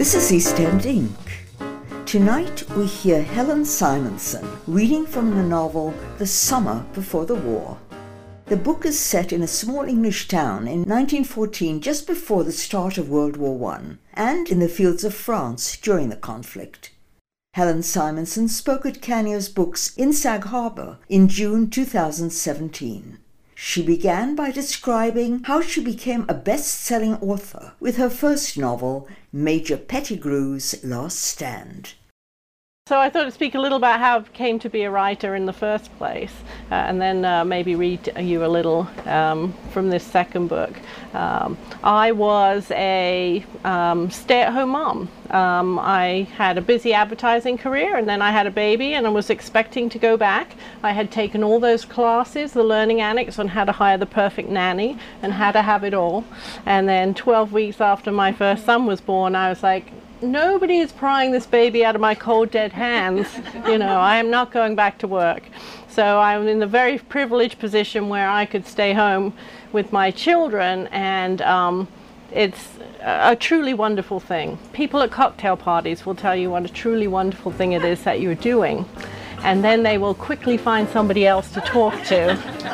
This is East End Ink. Tonight we hear Helen Simonson reading from her novel The Summer Before the War. The book is set in a small English town in 1914, just before the start of World War I, and in the fields of France during the conflict. Helen Simonson spoke at Canio's Books in Sag Harbor in June 2017. She began by describing how she became a best-selling author with her first novel, Major Pettigrew's Last Stand. So I thought I'd speak a little about how I came to be a writer in the first place, and then maybe read you a little from this second book. I was a stay-at-home mom. I had a busy advertising career, and then I had a baby, and I was expecting to go back. I had taken all those classes, the Learning Annex, on how to hire the perfect nanny and how to have it all. And then 12 weeks after my first son was born, I was like, nobody is prying this baby out of my cold, dead hands. You know, I am not going back to work. So I'm in the very privileged position where I could stay home with my children, and it's a truly wonderful thing. People at cocktail parties will tell you what a truly wonderful thing it is that you're doing, and then they will quickly find somebody else to talk to.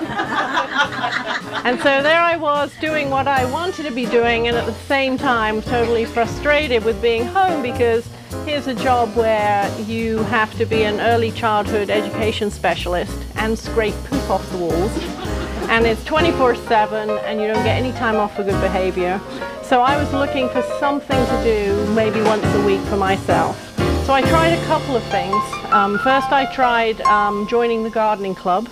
And so there I was doing what I wanted to be doing, and at the same time totally frustrated with being home, because here's a job where you have to be an early childhood education specialist and scrape poop off the walls, and it's 24/7 and you don't get any time off for good behavior. So I was looking for something to do maybe once a week for myself. So I tried a couple of things. First I tried joining the gardening club.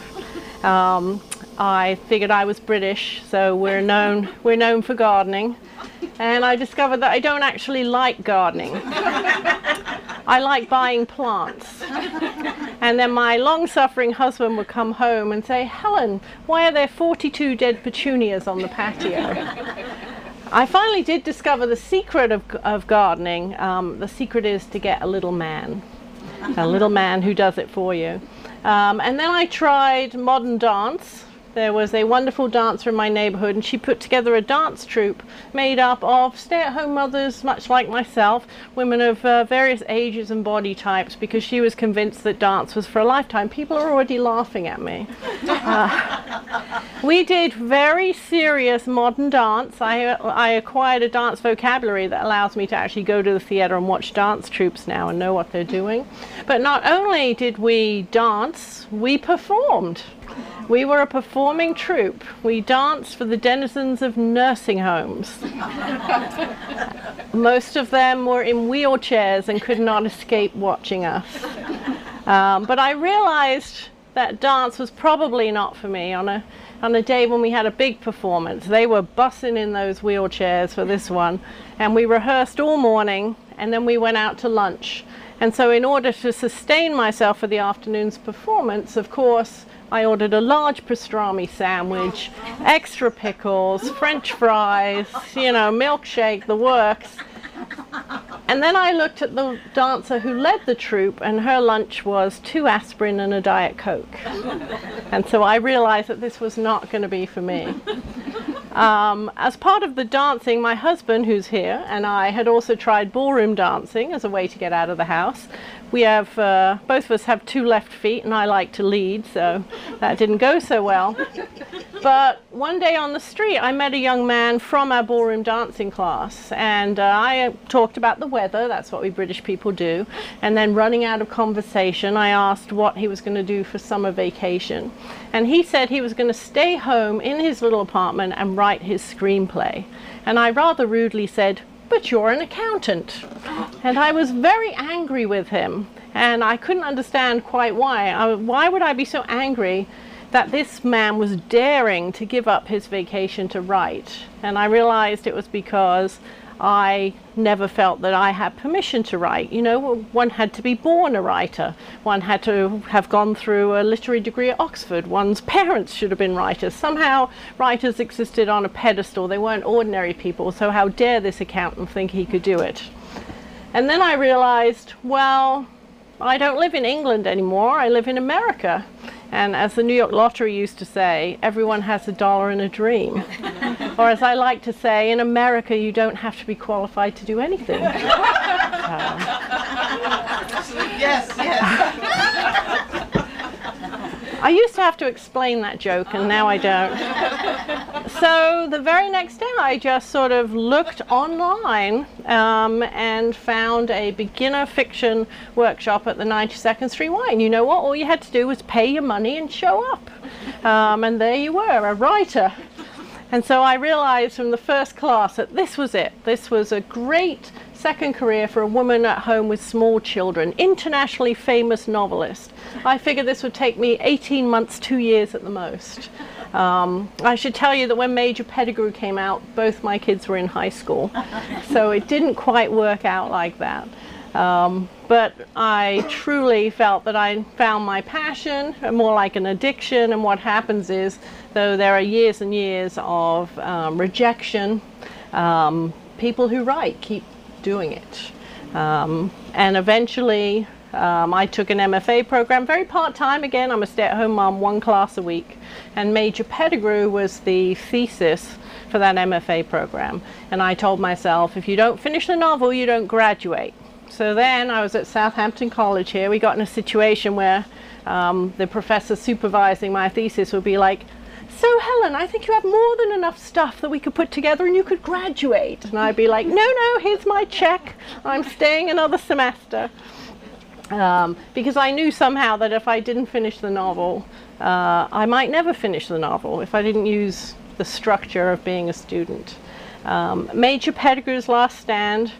I figured I was British, so we're known for gardening, and I discovered that I don't actually like gardening. I like buying plants. And then my long-suffering husband would come home and say, "Helen, why are there 42 dead petunias on the patio?" I finally did discover the secret of gardening. The secret is to get a little man who does it for you. And then I tried modern dance. There was a wonderful dancer in my neighborhood, and she put together a dance troupe made up of stay-at-home mothers, much like myself, women of various ages and body types, because she was convinced that dance was for a lifetime. People are already laughing at me. We did very serious modern dance. I acquired a dance vocabulary that allows me to actually go to the theater and watch dance troupes now and know what they're doing. But not only did we dance, we performed. We were a performing troupe. We danced for the denizens of nursing homes. Most of them were in wheelchairs and could not escape watching us. But I realized that dance was probably not for me. On a day when we had a big performance, they were bussing in those wheelchairs for this one, and we rehearsed all morning, and then we went out to lunch. And so in order to sustain myself for the afternoon's performance, of course, I ordered a large pastrami sandwich, extra pickles, French fries, milkshake, the works. And then I looked at the dancer who led the troupe, and her lunch was 2 aspirin and a Diet Coke. And so I realized that this was not going to be for me. As part of the dancing, my husband, who's here, and I had also tried ballroom dancing as a way to get out of the house. We have, both of us have 2 left feet, and I like to lead, so that didn't go so well. But one day on the street, I met a young man from our ballroom dancing class, and I talked about the weather. That's what we British people do. And then, running out of conversation, I asked what he was going to do for summer vacation. And he said he was going to stay home in his little apartment and write his screenplay. And I rather rudely said, "But you're an accountant." And I was very angry with him, and I couldn't understand quite why. Why would I be so angry that this man was daring to give up his vacation to write? And I realized it was because I never felt that I had permission to write. One had to be born a writer. One had to have gone through a literary degree at Oxford. One's parents should have been writers. Somehow writers existed on a pedestal. They weren't ordinary people, so how dare this accountant think he could do it? And then I realized, well, I don't live in England anymore. I live in America. And as the New York Lottery used to say, everyone has a dollar and a dream. Or as I like to say, in America, you don't have to be qualified to do anything. Yes, yes. I used to have to explain that joke, and now I don't. So the very next day, I just sort of looked online and found a beginner fiction workshop at the 92nd Street Y. And you know what? All you had to do was pay your money and show up. And there you were, a writer. And so I realized from the first class that this was it. This was a great second career for a woman at home with small children, internationally famous novelist. I figured this would take me 18 months, 2 years at the most. I should tell you that when Major Pettigrew came out, both my kids were in high school. So it didn't quite work out like that. But I truly felt that I found my passion, more like an addiction, and what happens is, though there are years and years of rejection, people who write keep doing it. And eventually I took an MFA program, very part-time again. I'm a stay-at-home mom, 1 class a week. And Major Pettigrew was the thesis for that MFA program. And I told myself, if you don't finish the novel, you don't graduate. So then I was at Southampton College here. We got in a situation where the professor supervising my thesis would be like, so Helen, I think you have more than enough stuff that we could put together and you could graduate. And I'd be like, no, here's my check. I'm staying another semester. Because I knew somehow that if I didn't finish the novel, I might never finish the novel if I didn't use the structure of being a student. Major Pettigrew's Last Stand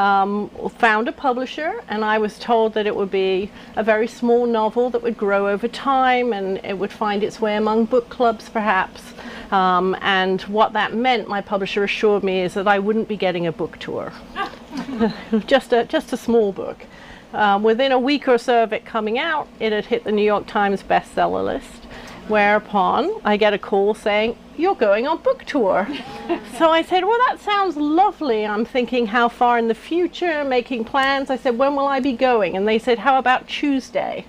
found a publisher, and I was told that it would be a very small novel that would grow over time and it would find its way among book clubs perhaps. And what that meant, my publisher assured me, is that I wouldn't be getting a book tour. just a small book. Within a week or so of it coming out, it had hit the New York Times bestseller list, whereupon I get a call saying, you're going on book tour. So I said, well, that sounds lovely. I'm thinking how far in the future, making plans. I said, when will I be going? And they said, how about Tuesday?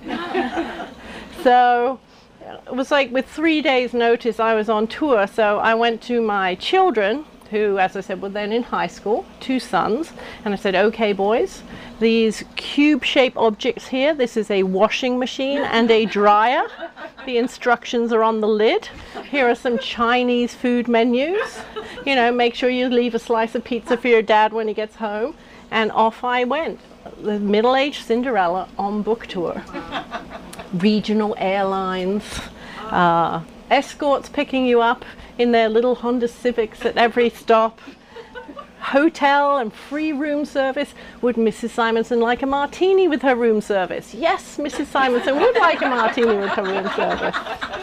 So it was like with 3 days notice I was on tour. So I went to my children, who, as I said, were then in high school, 2 sons. And I said, okay, boys, these cube-shaped objects here, this is a washing machine and a dryer. The instructions are on the lid. Here are some Chinese food menus. You know, make sure you leave a slice of pizza for your dad when he gets home. And off I went, the middle-aged Cinderella on book tour. Regional airlines, escorts picking you up in their little Honda Civics at every stop, hotel and free room service. Would Mrs. Simonson like a martini with her room service? Yes, Mrs. Simonson would like a martini with her room service.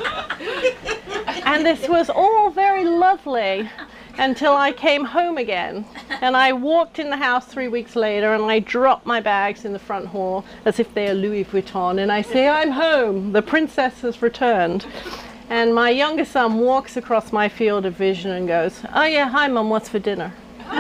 And this was all very lovely until I came home again. And I walked in the house 3 weeks later and I dropped my bags in the front hall as if they are Louis Vuitton. And I say, I'm home, the princess has returned. And my younger son walks across my field of vision and goes, oh yeah, hi Mum, what's for dinner?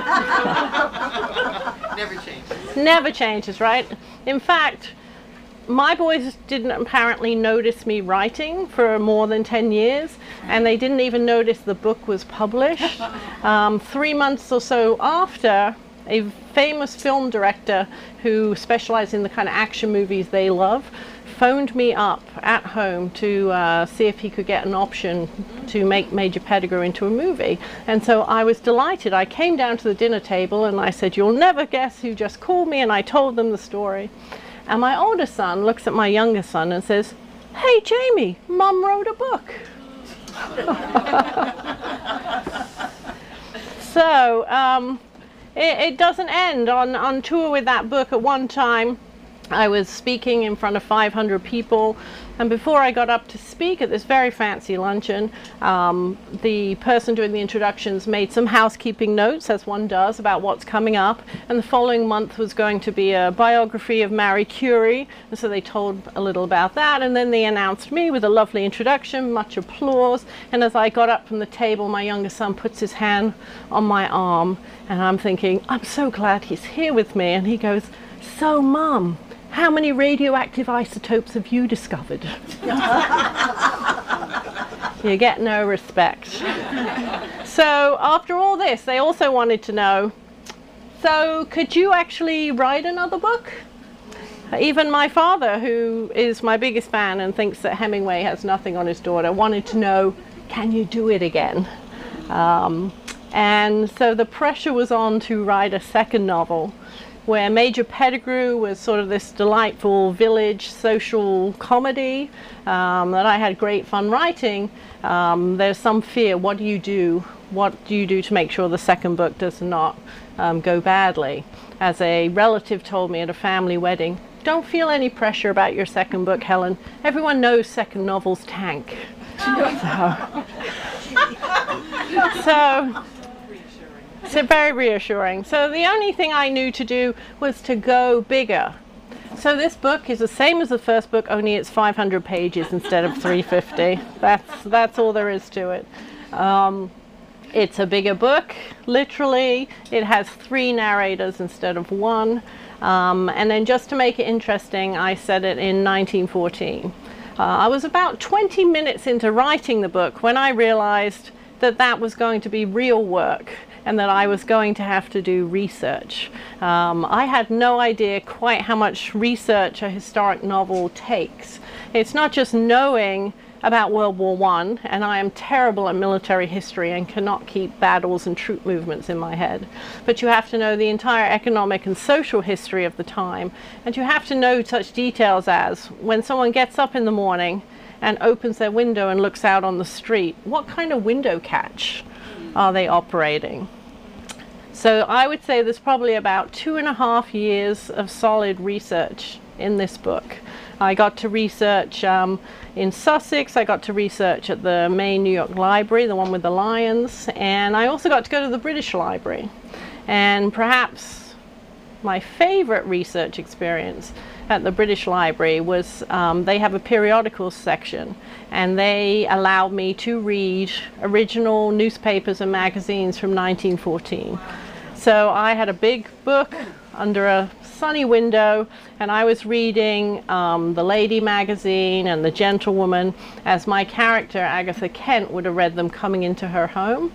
Never changes. Never changes, right? In fact, my boys didn't apparently notice me writing for more than 10 years, and they didn't even notice the book was published. 3 months or so after, a famous film director who specialized in the kind of action movies they love phoned me up at home to see if he could get an option to make Major Pettigrew into a movie. And so I was delighted. I came down to the dinner table and I said, you'll never guess who just called me, and I told them the story. And my older son looks at my younger son and says, hey Jamie, Mum wrote a book. So it doesn't end. On tour with that book, at one time I was speaking in front of 500 people, and before I got up to speak at this very fancy luncheon, the person doing the introductions made some housekeeping notes, as one does, about what's coming up. And the following month was going to be a biography of Marie Curie, and so they told a little about that, and then they announced me with a lovely introduction, much applause. And as I got up from the table, my younger son puts his hand on my arm, and I'm thinking, I'm so glad he's here with me. And he goes, so Mum, how many radioactive isotopes have you discovered? You get no respect. So after all this, they also wanted to know, so could you actually write another book? Even my father, who is my biggest fan and thinks that Hemingway has nothing on his daughter, wanted to know, can you do it again? And so the pressure was on to write a second novel, where Major Pettigrew was sort of this delightful village social comedy that I had great fun writing. There's some fear. What do you do? What do you do to make sure the second book does not go badly? As a relative told me at a family wedding, don't feel any pressure about your second book, Helen. Everyone knows second novels tank. So very reassuring. So the only thing I knew to do was to go bigger. So this book is the same as the first book, only it's 500 pages instead of 350. That's all there is to it. It's a bigger book, literally. It has 3 narrators instead of 1. And then just to make it interesting, I set it in 1914. I was about 20 minutes into writing the book when I realized that that was going to be real work and that I was going to have to do research. I had no idea quite how much research a historic novel takes. It's not just knowing about World War I, and I am terrible at military history and cannot keep battles and troop movements in my head. But you have to know the entire economic and social history of the time, and you have to know such details as when someone gets up in the morning and opens their window and looks out on the street, what kind of window catch are they operating? So I would say there's probably about 2.5 years of solid research in this book. I got to research in Sussex, I got to research at the main New York Library, the one with the lions, and I also got to go to the British Library. And perhaps my favorite research experience at the British Library was they have a periodicals section, and they allowed me to read original newspapers and magazines from 1914. So I had a big book under a sunny window, and I was reading the Lady magazine and the Gentlewoman as my character Agatha Kent would have read them coming into her home.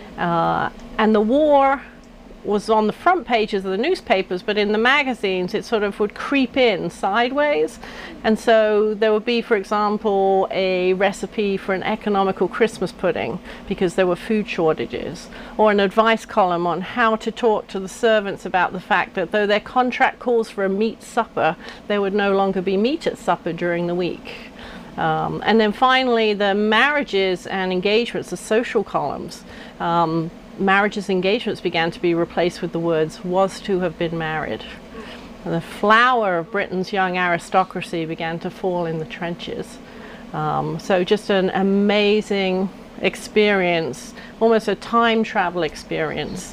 And the war was on the front pages of the newspapers, but in the magazines it sort of would creep in sideways. And so there would be, for example, a recipe for an economical Christmas pudding because there were food shortages, or an advice column on how to talk to the servants about the fact that though their contract calls for a meat supper, there would no longer be meat at supper during the week. And then finally the marriages and engagements, the social columns. Marriages and engagements began to be replaced with the words "was to have been married." And the flower of Britain's young aristocracy began to fall in the trenches. So just an amazing experience, almost a time travel experience,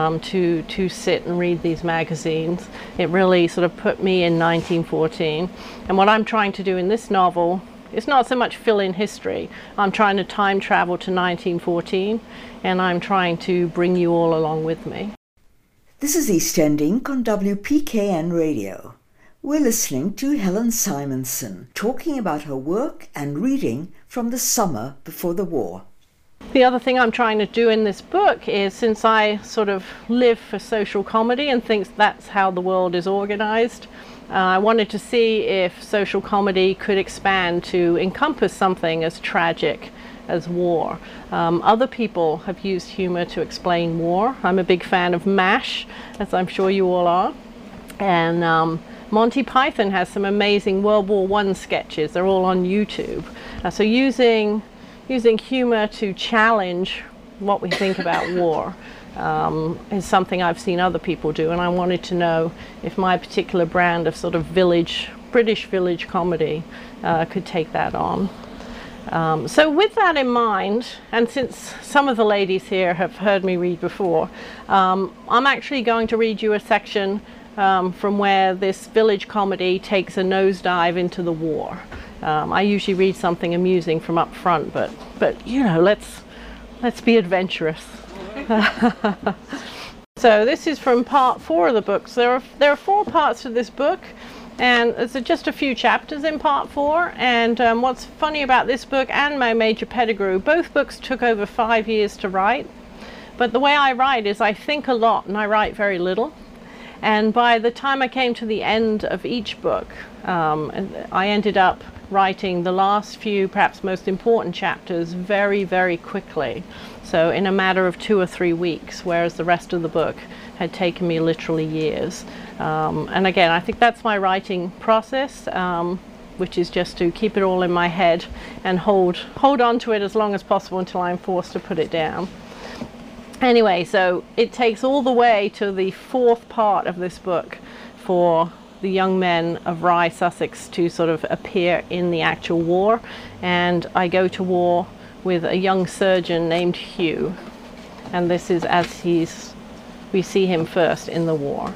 to sit and read these magazines. It really sort of put me in 1914. And what I'm trying to do in this novel, it's not so much fill in history. I'm trying to time travel to 1914, and I'm trying to bring you all along with me. This is East End Inc. on WPKN Radio. We're listening to Helen Simonson talking about her work and reading from the summer before the war. The other thing I'm trying to do in this book is, since I sort of live for social comedy and think that's how the world is organized, I wanted to see if social comedy could expand to encompass something as tragic as war. Other people have used humor to explain war. I'm a big fan of MASH, as I'm sure you all are. And Monty Python has some amazing World War I sketches. They're all on YouTube. So using humor to challenge what we think about war is something I've seen other people do, and I wanted to know if my particular brand of sort of British village comedy could take that on. So with that in mind, and since some of the ladies here have heard me read before, I'm actually going to read you a section from where this village comedy takes a nosedive into the war. I usually read something amusing from up front, but you know, let's be adventurous. So this is from part 4 of the book. So there are 4 parts to this book, and there's just a few chapters in part 4. And what's funny about this book and my Major Pettigrew, both books took over 5 years to write. But the way I write is I think a lot and I write very little. And by the time I came to the end of each book, I ended up writing the last few, perhaps most important chapters very, very quickly. So in a matter of 2 or 3 weeks, whereas the rest of the book had taken me literally years. And again, I think that's my writing process, which is just to keep it all in my head and hold on to it as long as possible until I'm forced to put it down. Anyway, so it takes all the way to the 4th part of this book for the young men of Rye, Sussex to sort of appear in the actual war. And I go to war with a young surgeon named Hugh. And this is as we see him first in the war.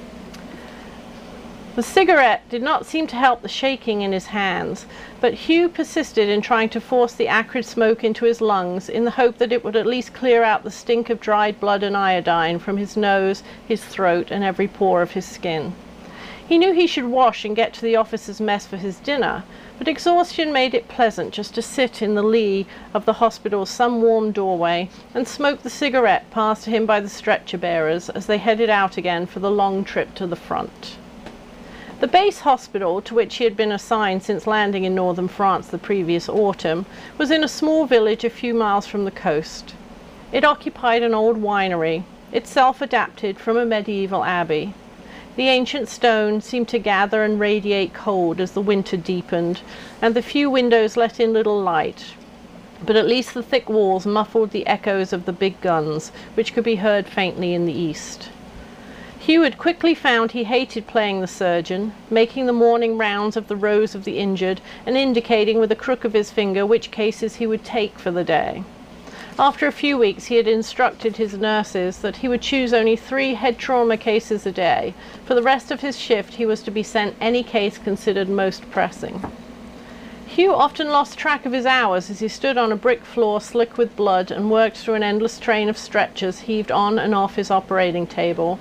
The cigarette did not seem to help the shaking in his hands, but Hugh persisted in trying to force the acrid smoke into his lungs in the hope that it would at least clear out the stink of dried blood and iodine from his nose, his throat, and every pore of his skin. He knew he should wash and get to the officers' mess for his dinner, but exhaustion made it pleasant just to sit in the lee of the hospital's sun-warmed doorway and smoke the cigarette passed to him by the stretcher-bearers as they headed out again for the long trip to the front. The base hospital, to which he had been assigned since landing in northern France the previous autumn, was in a small village a few miles from the coast. It occupied an old winery, itself adapted from a medieval abbey. The ancient stone seemed to gather and radiate cold as the winter deepened, and the few windows let in little light. But at least the thick walls muffled the echoes of the big guns, which could be heard faintly in the east. Hugh had quickly found he hated playing the surgeon, making the morning rounds of the rows of the injured and indicating with a crook of his finger which cases he would take for the day. After a few weeks he had instructed his nurses that he would choose only 3 head trauma cases a day. For the rest of his shift he was to be sent any case considered most pressing. Hugh often lost track of his hours as he stood on a brick floor slick with blood and worked through an endless train of stretchers heaved on and off his operating table.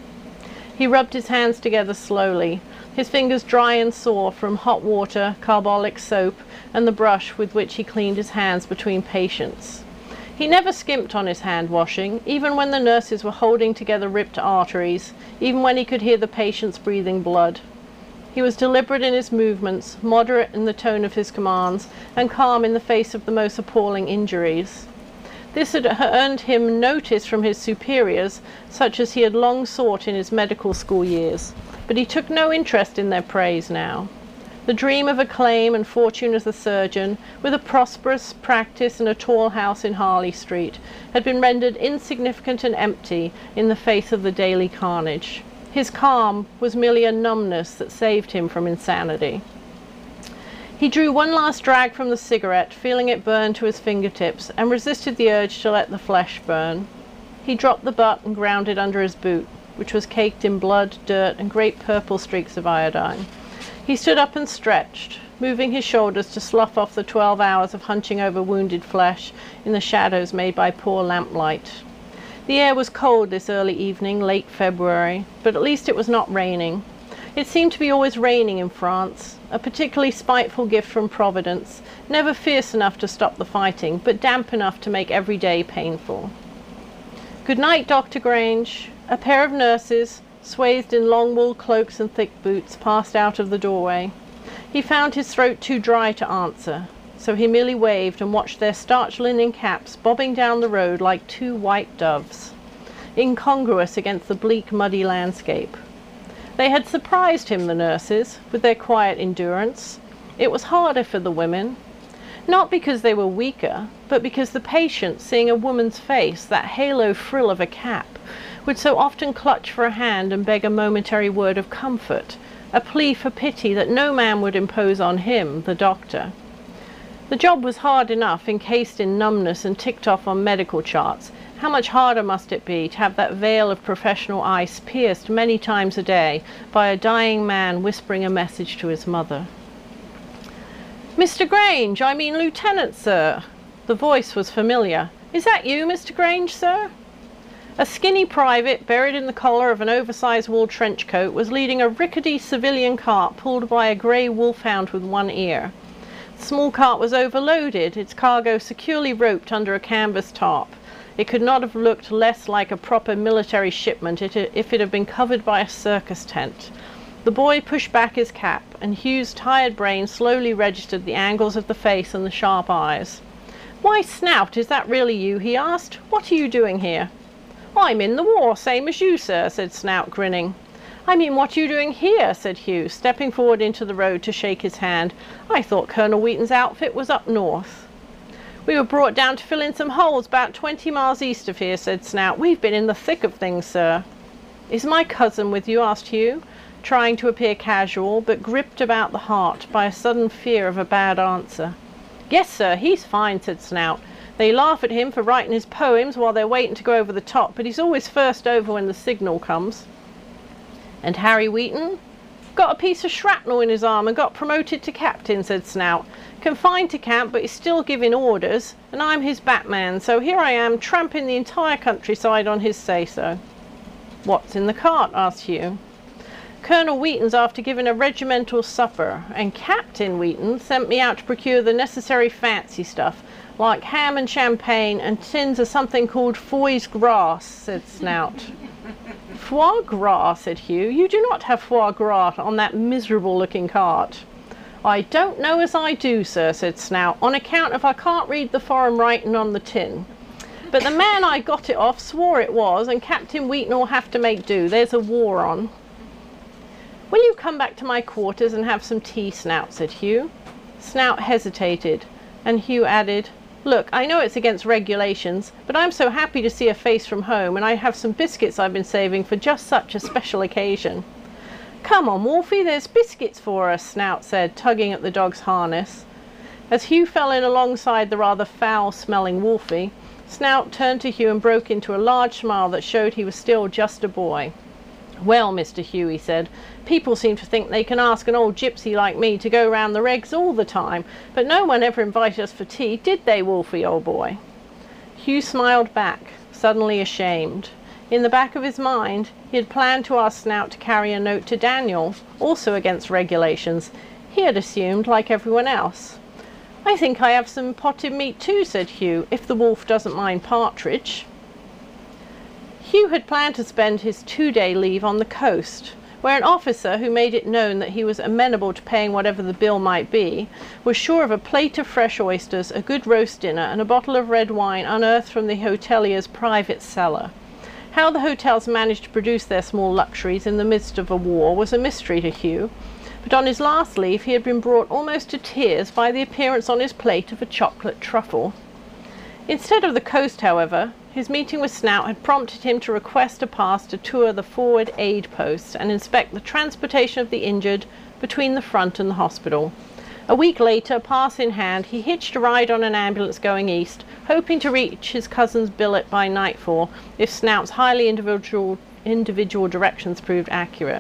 He rubbed his hands together slowly, his fingers dry and sore from hot water, carbolic soap, and the brush with which he cleaned his hands between patients. He never skimped on his hand washing, even when the nurses were holding together ripped arteries, even when he could hear the patients breathing blood. He was deliberate in his movements, moderate in the tone of his commands, and calm in the face of the most appalling injuries. This had earned him notice from his superiors, such as he had long sought in his medical school years, but he took no interest in their praise now. The dream of acclaim and fortune as a surgeon, with a prosperous practice and a tall house in Harley Street, had been rendered insignificant and empty in the face of the daily carnage. His calm was merely a numbness that saved him from insanity. He drew one last drag from the cigarette, feeling it burn to his fingertips, and resisted the urge to let the flesh burn. He dropped the butt and ground it under his boot, which was caked in blood, dirt, and great purple streaks of iodine. He stood up and stretched, moving his shoulders to slough off the 12 hours of hunching over wounded flesh in the shadows made by poor lamplight. The air was cold this early evening, late February, but at least it was not raining. It seemed to be always raining in France, a particularly spiteful gift from Providence, never fierce enough to stop the fighting, but damp enough to make every day painful. "Good night, Dr. Grange." A pair of nurses, swathed in long wool cloaks and thick boots, passed out of the doorway. He found his throat too dry to answer, so he merely waved and watched their starched linen caps bobbing down the road like 2 white doves, incongruous against the bleak, muddy landscape. They had surprised him, the nurses, with their quiet endurance. It was harder for the women, not because they were weaker, but because the patient, seeing a woman's face, that halo frill of a cap, would so often clutch for a hand and beg a momentary word of comfort, a plea for pity that no man would impose on him, the doctor. The job was hard enough, encased in numbness and ticked off on medical charts. How much harder must it be to have that veil of professional ice pierced many times a day by a dying man whispering a message to his mother? "Mr. Grange, I mean Lieutenant, sir." The voice was familiar. "Is that you, Mr. Grange, sir?" A skinny private, buried in the collar of an oversized wool trench coat, was leading a rickety civilian cart pulled by a grey wolfhound with one ear. The small cart was overloaded, its cargo securely roped under a canvas tarp. It could not have looked less like a proper military shipment if it had been covered by a circus tent. The boy pushed back his cap, and Hugh's tired brain slowly registered the angles of the face and the sharp eyes. "Why, Snout, is that really you?" he asked. "What are you doing here?" "I'm in the war, same as you, sir," said Snout, grinning. "I mean, what are you doing here?" said Hugh, stepping forward into the road to shake his hand. "I thought Colonel Wheaton's outfit was up north." "We were brought down to fill in some holes about 20 miles east of here," said Snout. "We've been in the thick of things, sir." "Is my cousin with you?" asked Hugh, trying to appear casual, but gripped about the heart by a sudden fear of a bad answer. "Yes, sir, he's fine," said Snout. "They laugh at him for writing his poems while they're waiting to go over the top, but he's always first over when the signal comes." "And Harry Wheaton?" "Got a piece of shrapnel in his arm and got promoted to captain," said Snout. "Confined to camp, but he's still giving orders, and I'm his Batman, so here I am tramping the entire countryside on his say-so." "What's in the cart?" asked Hugh. "Colonel Wheaton's after giving a regimental supper, and Captain Wheaton sent me out to procure the necessary fancy stuff, like ham and champagne and tins of something called foie gras," said Snout. "Foie gras," said Hugh. "You do not have foie gras on that miserable-looking cart." "I don't know as I do, sir," said Snout, "on account of I can't read the foreign writing on the tin. But the man I got it off swore it was, and Captain Wheaton will have to make do. There's a war on." "Will you come back to my quarters and have some tea, Snout?" said Hugh. Snout hesitated, and Hugh added, "Look, I know it's against regulations, but I'm so happy to see a face from home, and I have some biscuits I've been saving for just such a special occasion." "Come on, Wolfie, there's biscuits for us," Snout said, tugging at the dog's harness. As Hugh fell in alongside the rather foul-smelling Wolfie, Snout turned to Hugh and broke into a large smile that showed he was still just a boy. "Well, Mr. Hugh," he said, "people seem to think they can ask an old gypsy like me to go round the regs all the time, but no one ever invited us for tea, did they, Wolfie, old boy?" Hugh smiled back, suddenly ashamed. In the back of his mind, he had planned to ask Snout to carry a note to Daniel, also against regulations. He had assumed, like everyone else. "I think I have some potted meat too," said Hugh, "if the wolf doesn't mind partridge." Hugh had planned to spend his 2-day leave on the coast, where an officer who made it known that he was amenable to paying whatever the bill might be, was sure of a plate of fresh oysters, a good roast dinner, and a bottle of red wine unearthed from the hotelier's private cellar. How the hotels managed to produce their small luxuries in the midst of a war was a mystery to Hugh, but on his last leave he had been brought almost to tears by the appearance on his plate of a chocolate truffle. Instead of the coast, however, his meeting with Snout had prompted him to request a pass to tour the forward aid posts and inspect the transportation of the injured between the front and the hospital. A week later, pass in hand, he hitched a ride on an ambulance going east, hoping to reach his cousin's billet by nightfall if Snout's highly individual directions proved accurate.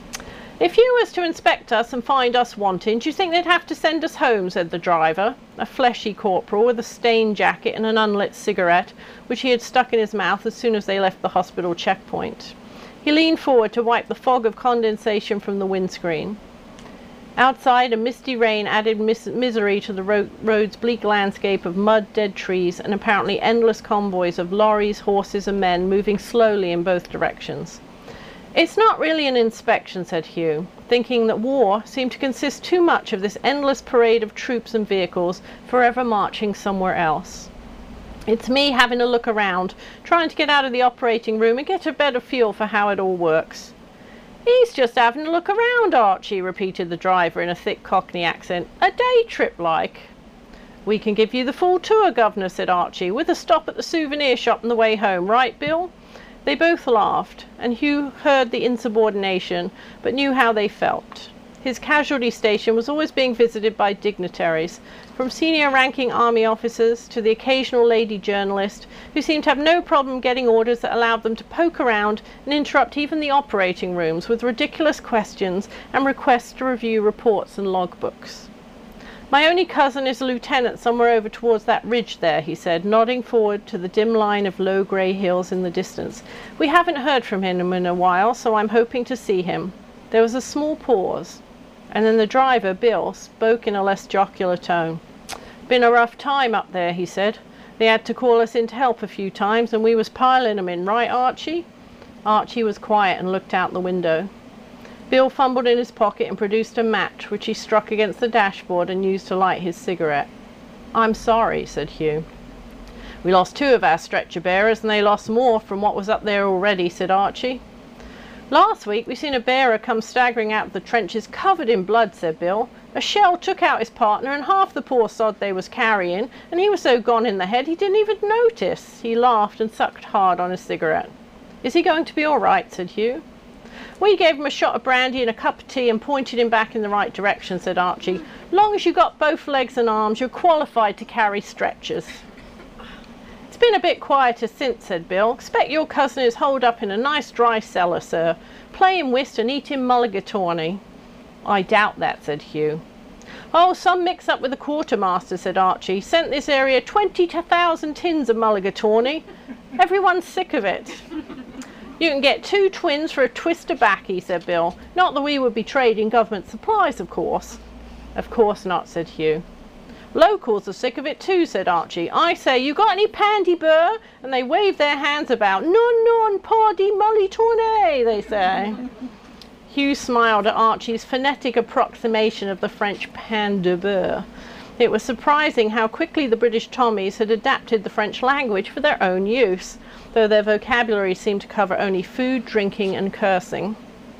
"If you was to inspect us and find us wanting, do you think they'd have to send us home?" said the driver, a fleshy corporal with a stained jacket and an unlit cigarette, which he had stuck in his mouth as soon as they left the hospital checkpoint. He leaned forward to wipe the fog of condensation from the windscreen. Outside, a misty rain added misery to the road's bleak landscape of mud, dead trees, and apparently endless convoys of lorries, horses, and men moving slowly in both directions. "It's not really an inspection," said Hugh, thinking that war seemed to consist too much of this endless parade of troops and vehicles forever marching somewhere else. "It's me having a look around, trying to get out of the operating room and get a better feel for how it all works." "He's just having a look around, Archie," repeated the driver in a thick Cockney accent. "A day trip like." "We can give you the full tour, governor," said Archie, "with a stop at the souvenir shop on the way home, right, Bill?" They both laughed, and Hugh heard the insubordination, but knew how they felt. His casualty station was always being visited by dignitaries, from senior-ranking army officers to the occasional lady journalist, who seemed to have no problem getting orders that allowed them to poke around and interrupt even the operating rooms with ridiculous questions and requests to review reports and logbooks. "My only cousin is a lieutenant somewhere over towards that ridge there," he said, nodding forward to the dim line of low grey hills in the distance. "We haven't heard from him in a while, so I'm hoping to see him." There was a small pause, and then the driver, Bill, spoke in a less jocular tone. "Been a rough time up there," he said. They had to call us in to help a few times, and we was piling them in, right, Archie? Archie was quiet and looked out the window. Bill fumbled in his pocket and produced a match, which he struck against the dashboard and used to light his cigarette. "I'm sorry," said Hugh. "We lost 2 of our stretcher bearers, and they lost more from what was up there already," said Archie. "Last week we seen a bearer come staggering out of the trenches covered in blood," said Bill. "A shell took out his partner and half the poor sod they was carrying, and he was so gone in the head he didn't even notice." He laughed and sucked hard on his cigarette. "Is he going to be all right?" said Hugh. "We gave him a shot of brandy and a cup of tea and pointed him back in the right direction," said Archie. "Long as you got both legs and arms, you're qualified to carry stretchers." "It's been a bit quieter since," said Bill. "Expect your cousin is holed up in a nice dry cellar, sir, playing whist and eating mulligatawny." "I doubt that," said Hugh. "Oh, some mix up with the quartermaster," said Archie. "Sent this area 20,000 tins of mulligatawny. Everyone's sick of it." "You can get 2 twins for a twist of baccy," said Bill. "Not that we would be trading government supplies, of course." "Of course not," said Hugh. "Locals are sick of it too," said Archie. "I say, you got any pandy burr?" And they wave their hands about. "Non, pardi mulligatawny," they say. Hugh smiled at Archie's phonetic approximation of the French pain de beurre. It was surprising how quickly the British Tommies had adapted the French language for their own use, though their vocabulary seemed to cover only food, drinking, and cursing.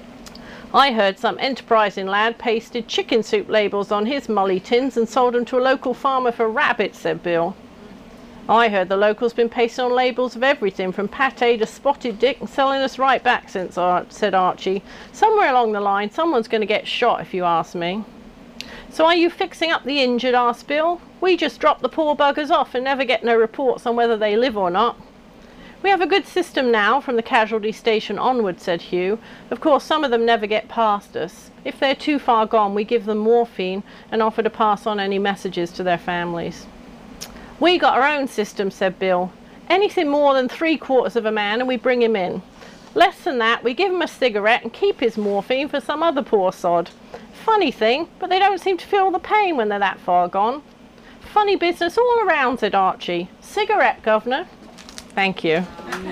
"I heard some enterprising lad pasted chicken soup labels on his mully tins and sold them to a local farmer for rabbits," said Bill. "I heard the locals been pasting on labels of everything from pate to spotted dick and selling us right back since," said Archie. "Somewhere along the line someone's going to get shot, if you ask me." "So are you fixing up the injured?" asked Bill. "We just drop the poor buggers off and never get no reports on whether they live or not." "We have a good system now from the casualty station onward," said Hugh. "Of course some of them never get past us. If they're too far gone we give them morphine and offer to pass on any messages to their families." "We got our own system," said Bill. "Anything more than 3/4 of a man and we bring him in. Less than that we give him a cigarette and keep his morphine for some other poor sod. Funny thing, but they don't seem to feel the pain when they're that far gone." "Funny business all around," said Archie. "Cigarette, governor." Thank you.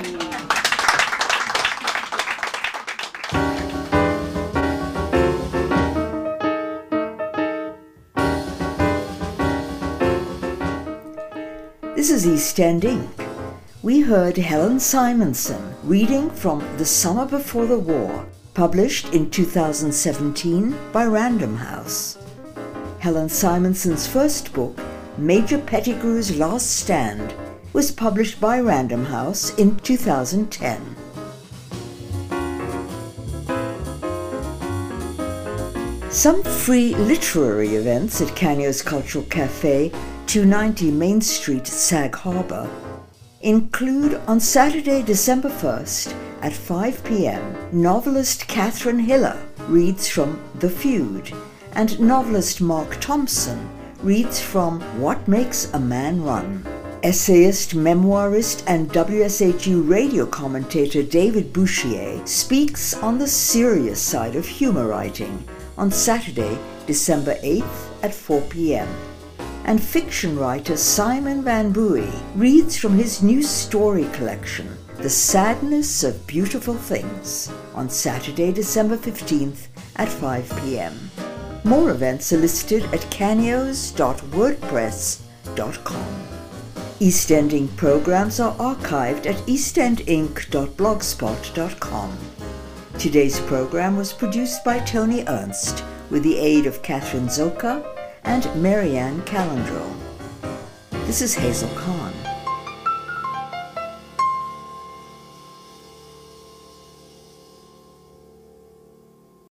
This is East End Ink. We heard Helen Simonson reading from The Summer Before the War, published in 2017 by Random House. Helen Simonson's first book, Major Pettigrew's Last Stand, was published by Random House in 2010. Some free literary events at Canio's Cultural Cafe, 290 Main Street, Sag Harbor, include on Saturday, December 1st at 5 p.m. novelist Catherine Hiller reads from The Feud, and novelist Mark Thompson reads from What Makes a Man Run. Essayist, memoirist, and WSHU radio commentator David Bouchier speaks on the serious side of humor writing on Saturday, December 8th at 4 p.m. And fiction writer Simon Van Buie reads from his new story collection, The Sadness of Beautiful Things, on Saturday, December 15th at 5 p.m. More events are listed at canios.wordpress.com. East End Ink programs are archived at eastendink.blogspot.com. Today's program was produced by Tony Ernst with the aid of Catherine Zoka and Marianne Calendro. This is Hazel Kahn.